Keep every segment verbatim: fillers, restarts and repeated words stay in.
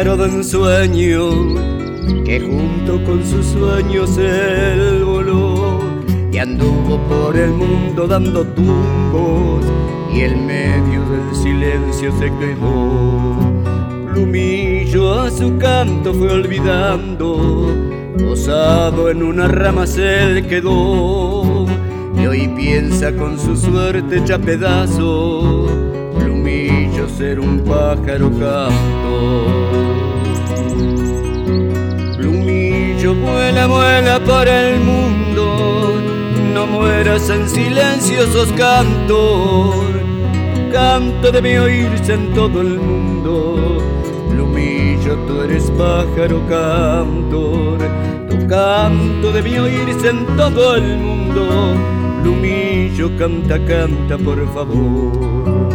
pájaro de ensueño que junto con sus sueños él voló y anduvo por el mundo dando tumbos y en medio del silencio se quedó. Plumillo a su canto fue olvidando, posado en una rama se quedó y hoy piensa con su suerte hecha pedazo. Plumillo ser un pájaro cantor. Plumillo vuela, vuela por el mundo, no mueras en silencio, sos cantor. Canto debe oírse en todo el mundo. Plumillo, tú eres pájaro cantor. Tu canto debe oírse en todo el mundo. Plumillo, canta, canta, por favor.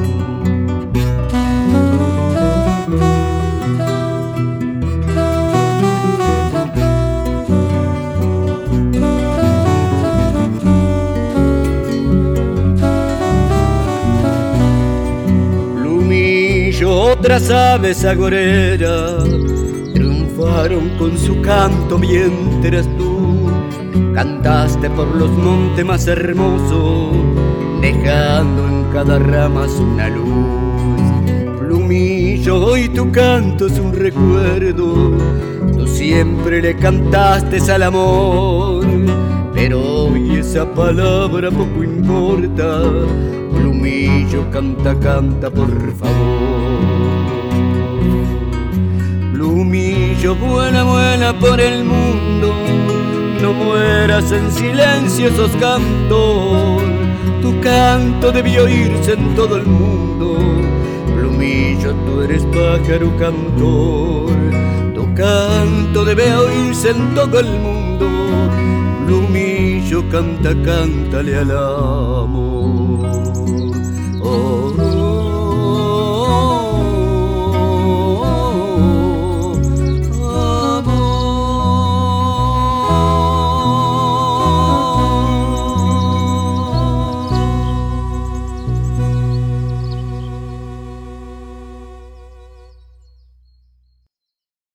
Otras aves agoreras triunfaron con su canto mientras tú cantaste por los montes más hermosos, dejando en cada rama una luz. Plumillo, hoy tu canto es un recuerdo, tú siempre le cantaste al amor, pero hoy esa palabra poco importa. Plumillo, canta, canta, por favor. Plumillo, vuela, vuela por el mundo, no mueras en silencio, sos cantor. Tu canto debió oírse en todo el mundo. Plumillo, tú eres pájaro cantor. Tu canto debe oírse en todo el mundo. Plumillo, canta, cántale al amor. Oh.